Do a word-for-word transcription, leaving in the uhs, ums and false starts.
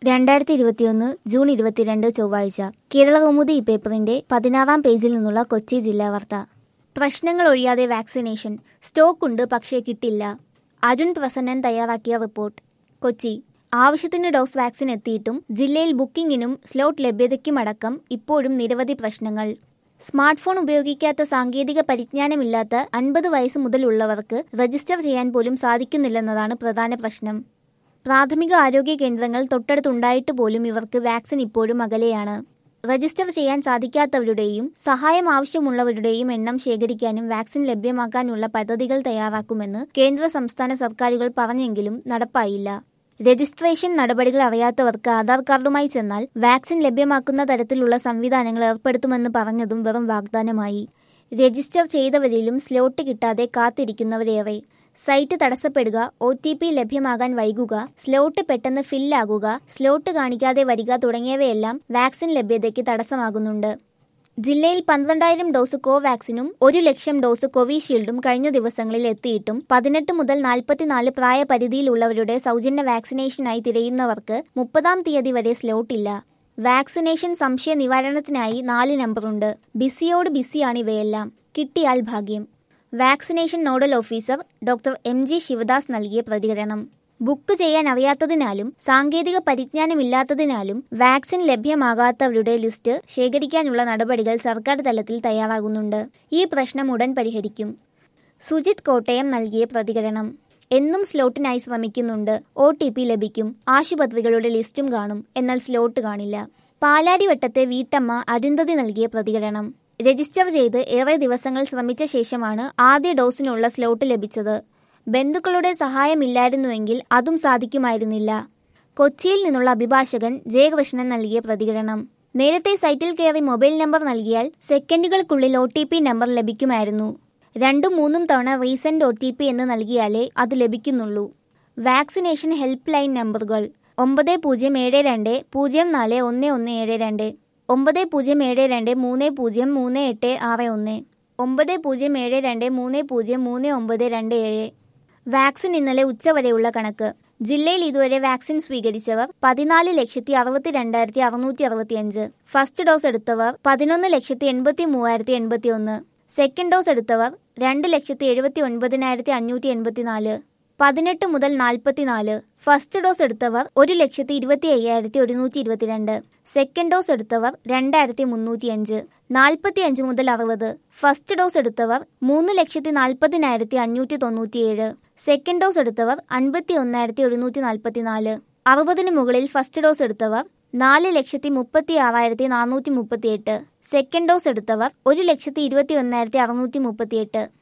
രണ്ടായിരത്തി ഇരുപത്തിയൊന്ന് ജൂൺ ഇരുപത്തിരണ്ട് ചൊവ്വാഴ്ച കേരളകൗമുദി ഈ പേപ്പറിന്റെ പതിനാറാം പേജിൽ നിന്നുള്ള കൊച്ചി ജില്ലാ വാർത്ത. പ്രശ്നങ്ങൾ ഒഴിയാതെ വാക്സിനേഷൻ സ്റ്റോക്ക് ഉണ്ട് പക്ഷേ കിട്ടില്ല. അരുൺ പ്രസന്നൻ തയ്യാറാക്കിയ റിപ്പോർട്ട്. കൊച്ചി. ആവശ്യത്തിന് ഡോസ് വാക്സിൻ എത്തിയിട്ടും ജില്ലയിൽ ബുക്കിംഗിനും സ്ലോട്ട് ലഭ്യതയ്ക്കുമടക്കം ഇപ്പോഴും നിരവധി പ്രശ്നങ്ങൾ. സ്മാർട്ട് ഫോൺ ഉപയോഗിക്കാത്ത, സാങ്കേതിക പരിജ്ഞാനമില്ലാത്ത അൻപത് വയസ്സ് മുതലുള്ളവർക്ക് രജിസ്റ്റർ ചെയ്യാൻ പോലും സാധിക്കുന്നില്ലെന്നതാണ് പ്രധാന പ്രശ്നം. പ്രാഥമിക ആരോഗ്യ കേന്ദ്രങ്ങൾ തൊട്ടടുത്തുണ്ടായിട്ട് പോലും ഇവർക്ക് വാക്സിൻ ഇപ്പോഴും അകലെയാണ്. രജിസ്റ്റർ ചെയ്യാൻ സാധിക്കാത്തവരുടെയും സഹായം ആവശ്യമുള്ളവരുടെയും എണ്ണം ശേഖരിക്കാനും വാക്സിൻ ലഭ്യമാക്കാനുള്ള പദ്ധതികൾ തയ്യാറാക്കുമെന്ന് കേന്ദ്ര സംസ്ഥാന സർക്കാരുകൾ പറഞ്ഞെങ്കിലും നടപ്പായില്ല. രജിസ്ട്രേഷൻ നടപടികൾ അറിയാത്തവർക്ക് ആധാർ കാർഡുമായി ചെന്നാൽ വാക്സിൻ ലഭ്യമാക്കുന്ന തരത്തിലുള്ള സംവിധാനങ്ങൾ ഏർപ്പെടുത്തുമെന്ന് പറഞ്ഞതും വെറും വാഗ്ദാനമായി. രജിസ്റ്റർ ചെയ്തവരിലും സ്ലോട്ട് കിട്ടാതെ കാത്തിരിക്കുന്നവരേറെ. സൈറ്റ് തടസ്സപ്പെടുക, ഒ ടി പി ലഭ്യമാകാൻ വൈകുക, സ്ലോട്ട് പെട്ടെന്ന് ഫില്ലാകുക, സ്ലോട്ട് കാണിക്കാതെ വരിക തുടങ്ങിയവയെല്ലാം വാക്സിൻ ലഭ്യതയ്ക്ക് തടസ്സമാകുന്നുണ്ട്. ജില്ലയിൽ പന്ത്രണ്ടായിരം ഡോസ് കോവാക്സിനും ഒരു ലക്ഷം ഡോസ് കോവിഷീൽഡും കഴിഞ്ഞ ദിവസങ്ങളിൽ എത്തിയിട്ടും പതിനെട്ട് മുതൽ നാൽപ്പത്തിനാല് പ്രായപരിധിയിലുള്ളവരുടെ സൗജന്യ വാക്സിനേഷനായി തിരയുന്നവർക്ക് മുപ്പതാം തീയതി വരെ സ്ലോട്ടില്ല. വാക്സിനേഷൻ സംശയ നിവാരണത്തിനായി നാല് നമ്പറുണ്ട്. ബിസിയോട് ബിസിയാണ് ഇവയെല്ലാം. കിട്ടിയാൽ ഭാഗ്യം. Vaccination nodal officer doctor M G Shivadas നൽകിയ പ്രതികരണം. ബുക്ക് ചെയ്യാൻ അറിയാത്തതിനാലും സാങ്കേതിക പരിജ്ഞാനമില്ലാത്തതിനാലും വാക്സിൻ ലഭ്യമാകാത്തവരുടെ ലിസ്റ്റ് ശേഖരിക്കാനുള്ള നടപടികൾ സർക്കാർ തലത്തിൽ തയ്യാറാകുന്നുണ്ട്. ഈ പ്രശ്നം ഉടൻ പരിഹരിക്കും. സുജിത് കോട്ടയം നൽകിയ പ്രതികരണം. എന്നും സ്ലോട്ടിനായി ശ്രമിക്കുന്നുണ്ട്. ഒ ടി പി ലഭിക്കും. ആശുപത്രികളുടെ ലിസ്റ്റും കാണും. എന്നാൽ സ്ലോട്ട് കാണില്ല. പാലാരിവട്ടത്തെ വീട്ടമ്മ അരുന്ധതി നൽകിയ പ്രതികരണം. രജിസ്റ്റർ ചെയ്ത് ഏറെ ദിവസങ്ങൾ ശ്രമിച്ച ശേഷമാണ് ആദ്യ ഡോസിനുള്ള സ്ലോട്ട് ലഭിച്ചത്. ബന്ധുക്കളുടെ സഹായമില്ലായിരുന്നുവെങ്കിൽ അതും സാധിക്കുമായിരുന്നില്ല. കൊച്ചിയിൽ നിന്നുള്ള അഭിഭാഷകൻ ജയകൃഷ്ണൻ നൽകിയ പ്രതികരണം. നേരത്തെ സൈറ്റിൽ കയറി മൊബൈൽ നമ്പർ നൽകിയാൽ സെക്കൻഡുകൾക്കുള്ളിൽ ഒ ടി പി നമ്പർ ലഭിക്കുമായിരുന്നു. രണ്ടും മൂന്നും തവണ റീസെന്റ് ഒ ടി പി എന്ന് നൽകിയാലേ അത് ലഭിക്കുന്നുള്ളൂ. വാക്സിനേഷൻ ഹെൽപ്പ് ലൈൻ നമ്പറുകൾ ഒമ്പത് പൂജ്യം ഏഴ് രണ്ട് പൂജ്യം നാല് ഒന്ന് ഒന്ന് ഏഴ് രണ്ട്, ഒമ്പത് പൂജ്യം ഏഴ് രണ്ട് മൂന്ന് പൂജ്യം മൂന്ന് എട്ട് ആറ് ഒന്ന്, ഒമ്പത് പൂജ്യം ഏഴ് രണ്ട് മൂന്ന് പൂജ്യം മൂന്ന് ഒമ്പത് രണ്ട് ഏഴ്. വാക്സിൻ ഇന്നലെ ഉച്ചവരെയുള്ള കണക്ക്. ജില്ലയിൽ ഇതുവരെ വാക്സിൻ സ്വീകരിച്ചവർ പതിനാല് ലക്ഷത്തി അറുപത്തി രണ്ടായിരത്തി അറുന്നൂറ്റി അറുപത്തി അഞ്ച്. ഫസ്റ്റ് ഡോസ് എടുത്തവർ പതിനൊന്ന് ലക്ഷത്തി എൺപത്തി മൂവായിരത്തി എൺപത്തി ഒന്ന്. സെക്കൻഡ് ഡോസ് എടുത്തവർ രണ്ട് ലക്ഷത്തി എഴുപത്തി ഒൻപതിനായിരത്തി അഞ്ഞൂറ്റി എൺപത്തി നാല്. പതിനെട്ട് മുതൽ നാൽപ്പത്തിനാല്. ഫസ്റ്റ് ഡോസ് എടുത്തവർ ഒരു ലക്ഷത്തി ഇരുപത്തി അയ്യായിരത്തി ഒരുന്നൂറ്റി ഇരുപത്തിരണ്ട്. സെക്കൻഡ് ഡോസ് എടുത്തവർ രണ്ടായിരത്തി മുന്നൂറ്റി അഞ്ച്. നാൽപ്പത്തി അഞ്ച് മുതൽ അറുപത്. ഫസ്റ്റ് ഡോസ് എടുത്തവർ മൂന്ന് ലക്ഷത്തി നാൽപ്പതിനായിരത്തി അഞ്ഞൂറ്റി തൊണ്ണൂറ്റിയേഴ്. സെക്കൻഡ് ഡോസ് എടുത്തവർ അൻപത്തി ഒന്നായിരത്തി ഒരുന്നൂറ്റി നാൽപ്പത്തി നാല്. അറുപതിന് മുകളിൽ ഫസ്റ്റ് ഡോസ് എടുത്തവർ നാല് ലക്ഷത്തി മുപ്പത്തി ആറായിരത്തി നാനൂറ്റി മുപ്പത്തി എട്ട്. സെക്കൻഡ് ഡോസ് എടുത്തവർ ഒരു ലക്ഷത്തി ഇരുപത്തി ഒന്നായിരത്തി അറുന്നൂറ്റി മുപ്പത്തി എട്ട്.